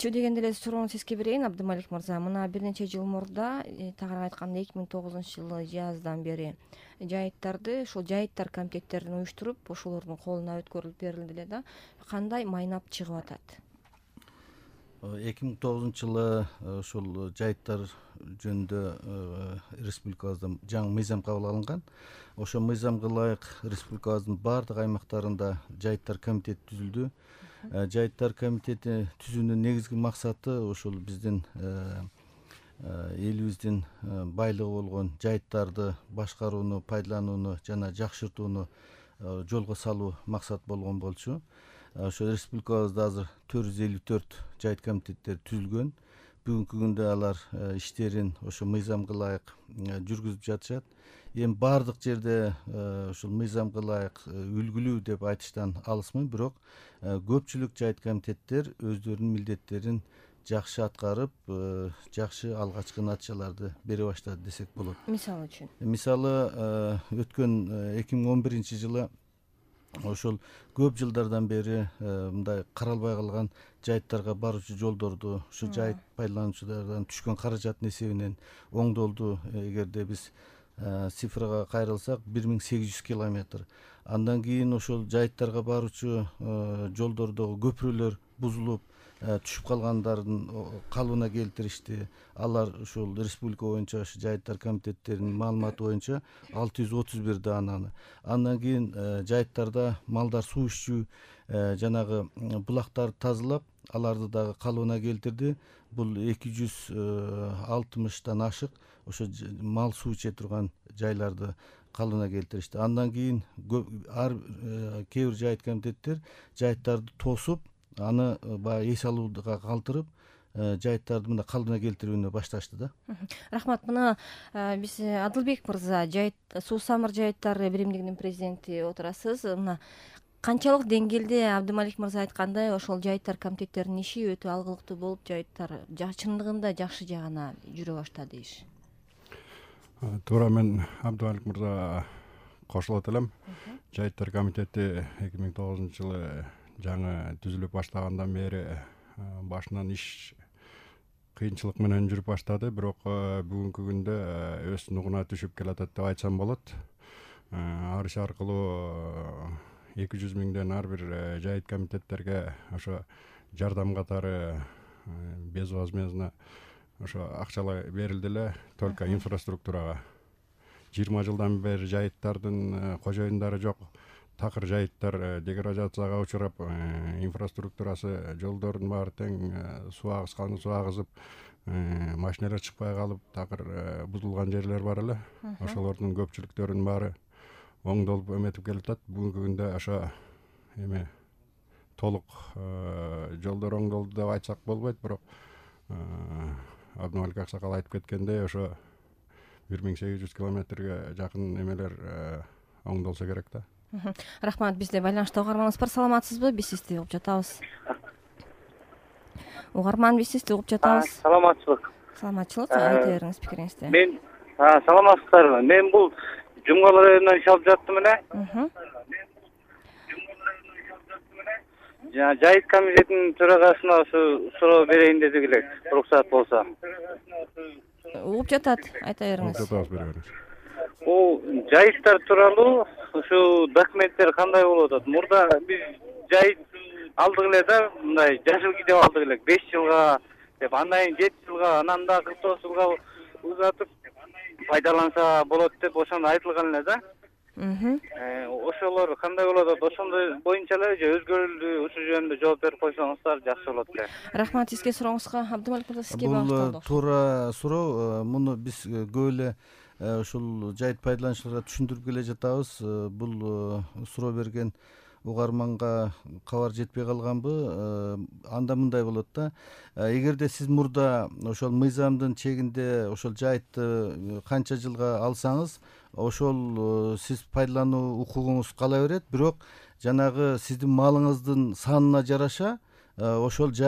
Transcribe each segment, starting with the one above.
дегенде эле суроону сизге берейин, Абдымалик мырза. Мына бир нече жыл мурда, тагыраак айтканда 2009-жылы жаздан бери жайыттарды ушул жайыттар комитеттерин уюштуруп, ошолордун колуна өткөрүлүп берилди эле да. Кандай майнап чыгып атат? 2009-жылы ушул жайыттар жөнүндө республикабызда жаңы мыйзам кабыл алынган. Ошо мыйзамга ылайык республикабыздын баардык аймактарында жайыттар комитети түзүлдү. Жайыттар комитети түзүүнүн негизги максаты ошол биздин элибиздин байлыгы болгон жайыттарды башкарууну, пайдаланууну жана жакшыртууну жолго салуу максат болгон болчу. Ошо республикабызда азыр 454 жайыт комитеттери түзүлгөн. Бүгүнкү күндө алар иштерин ошо мыйзамга ылайык жүргүзүп жатышат. Эми баардык жерде ушул мыйзамга ылайык үлгүлүү деп айтыштан алысмын, бирок көпчүлүк жайыт комитеттер өздөрүнүн милдеттерин жакшы аткарып, жакшы алгачкы натыйжаларды бере баштады десек болот. Мисалы үчүн? Мисалы, өткөн 2011-жылы ошол көп жылдардан бери мындай каралбай калган жайыттарга баруучу жолдорду ушу жайыт пайдалануучулардан түшкөн каражаттын эсебинен оңдолду. Эгерде биз цифрага кайрылсак 1800 километр. Андан кийин ошол жайыттарга баруучу жолдордогу көпүрөлөр бузулуп, түшүп калгандардын калыбына келтиришти. Алар ушул республика боюнча ушу жайыттар комитеттеринин маалыматы боюнча 631 даананы. Андан кийин жайыттарда малдар суу ичүү, жанагы булактарды тазалап, аларды дагы калыбына келтирди. Бул 260 ашык ошо мал суу иче турган жайларды калыбына келтиришти. Андан кийин кээ бир жайыт комитеттер жайыттарды тосуп, аны баягы эс алууга калтырып, жайыттарды мында калыбына келтирүүнү башташты да. Рахмат. Мына биз Адылбек мырза, жайыт суу самыр жайыттары биримдигинин президенти отурасыз. Мына канчалык деңгээлде Абдымалик мырза айткандай, ошол жайыттар комитеттеринин иши өтө алгылыктуу болуп, жайыттар чындыгында жакшы жагына жүрө баштады иш? Туура, мен Абдымалик мырзага кошулот элем. Жайыттар комитети 2009-жылы жаңы түзүлүп баштагандан бери башынан иш кыйынчылык менен жүрүп баштады, бирок бүгүнкү күндө өз нугуна түшүп келатат деп айтсам болот. Ар иш аркылуу 200 миңден ар бир жайыт комитеттерге ошо жардам катары безвозмездно ошо акчалар берилди эле, только инфраструктурага. 20 жылдан бери жайыттардын кожоюндары жок. Такыр жайыттар деградацияга учурап, инфраструктурасы, жолдордун баары тең суу агысканы суу агызып, машиналар чыкпай калып, такыр бузулган жерлер бар эле. Ошолордун көпчүлүктөрүнүн баары оңдолуп эметип келатат. Бүгүнкү күндө ошо эми толук жолдор оңдолду деп айтсак болбойт, бирок Абдымалик аксакал айтып кеткендей, ошо 1800 километрге жакын эмелер оңдолсо керек да. Рахмат. Бизде байланышта угарманыбыз бар. Саламатсызбы? Биз сизди угуп жатабыз. Угарман, биз сизди угуп жатабыз. Саламатчылык. Саламатчылык. Айта бериңиз пикириңизди. Мен саламатсыздарбы? Мен бул Жумгал районунан иш алып жаттым эле. Жайыт комитетинин төрагасына суроо берейин дедик эле, уруксат болсо. Угуп жатат. Айта бериңиз. Бул жайыттар тууралуу ушу документтер кандай болуп атат? Мурда биз жайыт алдык эле да, мындай жашыл китеп алдык эле 5 жылга деп, андан кийин 7 жылга, анан да 49 жылга узатып пайдаланса болот деп ошондо айтылган эле да. Ошолор кандай болуп атат? Ошондой боюнча эле же өзгөрүлдү? Ушул жөнүндө жооп берип койсоңуздар жакшы болот эле. Рахмат сизге сурооңузга. Абдымалик мырза, сизге багытталды. Бул туура суроо. Муну биз көп эле ушул жайыт пайдалануучуларга түшүндүрүп келе жатабыз. Бул суроо берген угарманга кабар жетпей калганбы? Анда мындай болот да. Эгерде сиз мурда ошол мыйзамдын чегинде ошол жайытты канча жылга алсаңыз, ошол сиз пайдалануу укугуңуз кала берет, бирок жанагы сиздин малыңыздын санына жараша ошол жайыт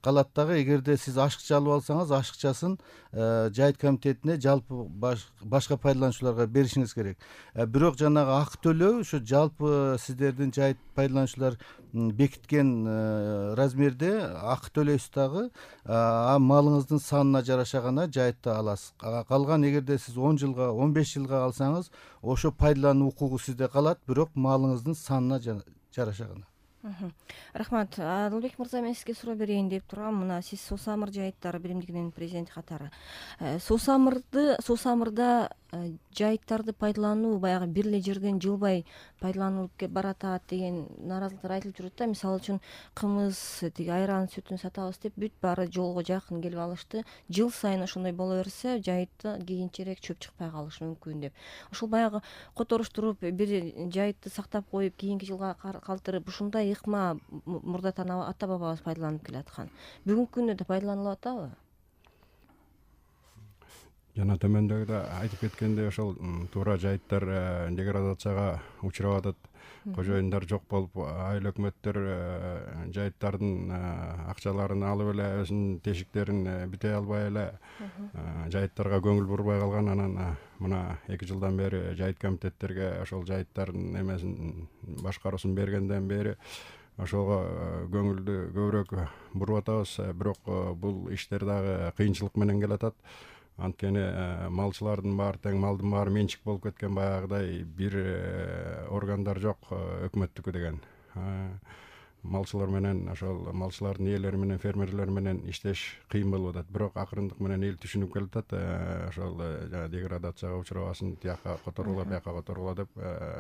калат дагы. Эгерде сиз ашыкча алып алсаңыз, ашыкчасын жайыт комитетине жалпы башка пайдалануучуларга беришиңиз керек. Бирок жанагы акы төлөө ушу жалпы сиздердин жайыт пайдалануучулар бекиткен размерде акы төлөйсүз дагы. Малыңыздын санына жараша гана жайытта аласыз. Калган эгерде сиз 10 жылга, 15 жылга алсаңыз, ошо пайдалануу укугу сизде калат, бирок малыңыздын санына жараша гана. Рахмат. Адылбек мырза, мен сизге суроо берейин деп турам. Мына сиз Суу Самыр жайыттары биримдигинин президенти катары. Суу Самырда жайыттарды пайдалануу баягы бир эле жерден жылбай пайдаланылып баратат деген нааразылыктар айтылып жүрөт да. Мисалы үчүн кымыз, тиги айран, сүтүн сатабыз деп бүт баары жолго жакын келип алышты. Жыл сайын ошондой боло берсе, жайытта кийинчерээк чөп чыкпай калышы мүмкүн деп. Ошол баягы которуштуруп бир жайытты сактап коюп, кийинки жылга калтырып, ушундай ыкма мурдатан ата бабабыз пайдаланып келаткан. Бүгүнкү күндө да пайдаланылып атабы? Жана төмөндөгү айтып кеткендей, ошол туура жайыттар деградацияга учурап атат. Кожоюндар жок болуп, айыл өкмөттөр жайыттардын акчаларын алып эле өзүнүн тешиктерин бүтөй албай эле жайыттарга көңүл бурбай калган. Анан мына 2 жылдан бери жайыт комитеттерге ошол жайыттардын эмесин башкаруусун бергенден бери ошого көңүлдү көбүрөөк буруп атабыз. Бирок бул иштер дагы кыйынчылык менен келатат. Анткени малчылардын баары тең, малдын баары менчик болуп кеткен, баягыдай бир органдар жок өкмөттүкү деген. Малчылар менен, ошол малчылардын ээлери менен, фермерлер менен иштеш кыйын болуп атат. Бирок акырындык менен эл түшүнүп келатат. Ошол деградацияга учурабасын, тияка которгула, бияка которгула деп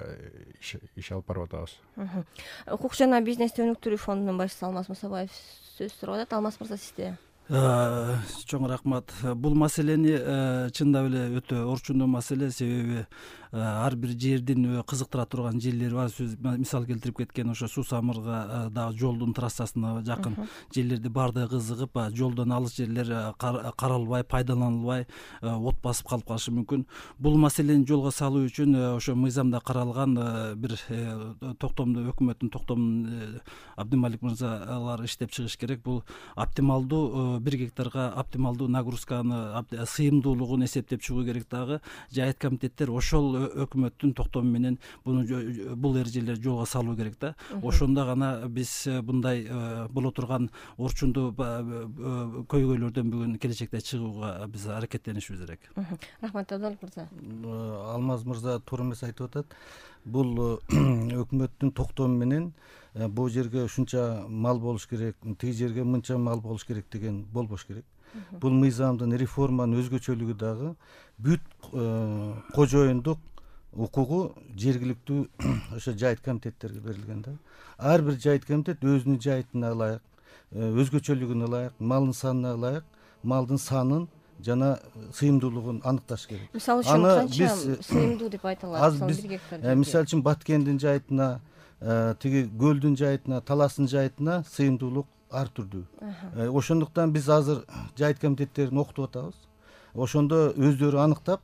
иш алып барып атабыз. Укук жана бизнес өнүктүрүү фондунун башчысы Алмаз Мусабаев сөз сурап атат. Алмаз мырза, сизде. Чоң рахмат. Бул маселени чындап эле өтө орчундуу маселе, себеби ар бир жердин кызыктыра турган жерлери бар. Сөз мисал келтирип кеткен ошо Суу Самырга дагы жолдун трассасына жакын жерлерди баардыгы кызыгып, жолдон алыс жерлер каралбай, пайдаланылбай от басып калып калышы мүмкүн. Бул маселени жолго салуу үчүн ошо мыйзамда каралган бир токтомду, өкмөттүн токтомун Абдымалик мырзалар иштеп чыгыш керек. Бул оптималдуу 1 гектарга оптималдуу нагрузканы, сыйымдуулугун эсептеп чыгуу керек. Дагы жайыт комитеттер ошол өкмөттүн токтому менен бул эрежелерди жолго салуу керек да. Ошондо гана биз bunday боло турган орчундуу көйгөйлөрдөн бүгүн келечекте чыгууга биз аракеттенишибиз керек. Рахмат, Абдымалик мырза. Алмаз мырза туура эмес айтып атат. Бул өкмөттүн токтому менен бул жерге ушунча мал болуш керек, тиги жерге мынча мал болуш керек деген болбош керек. Бул мыйзамдын реформанын өзгөчөлүгү дагы бүт кожоюндук укугу жергиликтүү ошо жайыт комитеттерге берилген да. Ар бир жайыт комитет өзүнүн жайытына ылайык, өзгөчөлүгүнө ылайык, малдын санына ылайык, малдын санын жана сыйымдуулугун аныкташ керек. Мисалы үчүн канча сыйымдуу деп айтылат? Мисалы үчүн Баткендин жайытына, тиги көлдүн жайытына, Таластын жайытына сыйымдуулук ар түрдүү. Ошондуктан биз азыр жайыт комитеттерин окутуп атабыз. Ошондо өздөрү аныктап,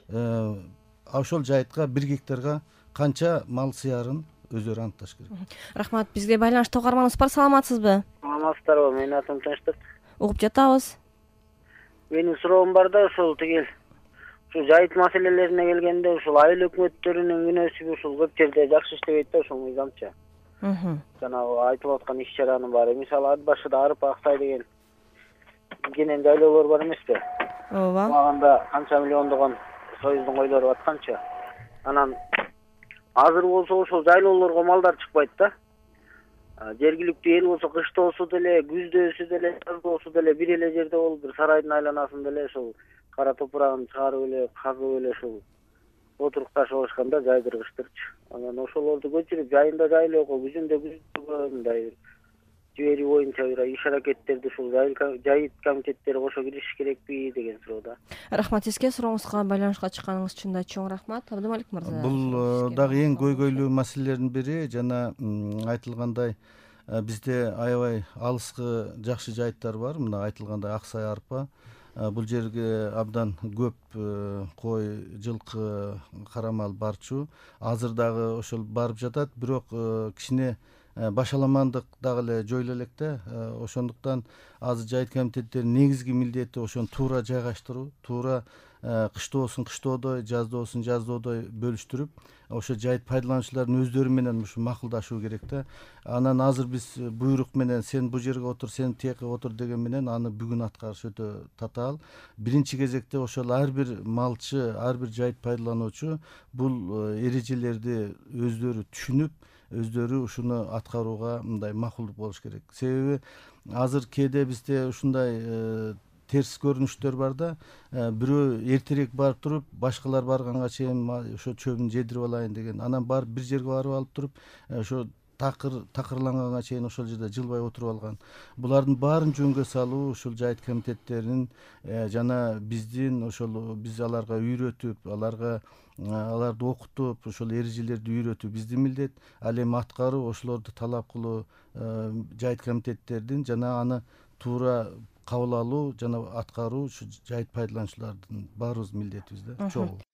ошол жайытка 1 гектарга канча мал сыярын өздөрү аныкташ керек. Рахмат. Бизге байланышта угарманыбыз бар. Саламатсызбы? Саламатсыздарбы? Менин атым Тынчтык. Угуп жатабыз. Менин суроом бар да, ушул тигил ушу жайыт маселелерине келгенде, ушул айыл өкмөттөрүнүн мүнөзүбү ушул көп жерде жакшы иштебейт да, ушул мыйзамча. Жанагы айтып аткан иш чаранын баары. Мисалы ат башыда Арып Аксай деген кенен жайлоолор бар эмеспи? Ооба. Ага канча миллиондогон союздун койлору атканча. Анан азыр болсо ошол жайлоолорго малдар чыкпайт да. Жергиликтүү эл болсо кыштоосу деле, күздөөсү деле, жаздоосу деле бир эле жерде болуп, бир сарайдын айланасында эле ошол кара топурагын чыгарып эле, казып эле ошол отурукташып алышканда жайдыргычтырчы. Анан ошолорду көчүрүп жайында жайлоого, күзүндө мындай жиберүү боюнча бир иш аракеттерди ушул жайыт комитеттери кошо киришиш керекпи деген суроо да. Рахмат, сизге сурооңузга байланышка чыкканыңыз үчүн да чоң рахмат. Абдымалик мырза. Бул дагы эң көйгөйлүү маселелердин бири. Жана айтылгандай бизде аябай алыскы жакшы жайыттар бар. Мына айтылгандай Аксай, Арпа. Бул жерге абдан көп кой, жылкы, карамал барчу. Азыр дагы ошол барып жатат. Бирок кичине башаламандык дагы эле жоюла элек да. Ошондуктан азыр жайыт комитеттеринин негизги милдети ошону туура жайгаштыруу, туура кышта болсун кыштоодой, жазда болсун жаздоодой бөлүштүрүп, ошо жайыт пайдалануучулардын өздөрү менен ушу макулдашуу керек да. Анан азыр биз буйрук менен сен бул жерге отур, сен тияка отур деген менен аны бүгүн аткарыш өтө татаал. Биринчи кезекте ошол ар бир малчы, ар бир жайыт пайдалануучу бул эрежелерди өздөрү түшүнүп, өздөрү ушуну аткарууга мындай макул болуш керек. Себеби азыр кээде бизде ушундай терс көрүнүштөр бар да. Бирөө эртерээк барып туруп, башкалар барганга чейин ошо чөбүн жедирип алайын деген. Анан барып бир жерге барып алып туруп, ошо такырланганга чейин ошол жерде жылбай отуруп алган. Булардын баарын жөнгө салуу ушул жайыт комитеттеринин жана биздин ошол биз аларга үйрөтүп, аларды окутуп, ошол эрежелерди үйрөтүү биздин милдет. Ал эми аткаруу ошолорду талап кылуу жайыт комитеттердин жана аны туура кабыл алуу жана аткаруу ушу жайыт пайдалануучулардын баарыбыздын милдетибиз да. Чогуу.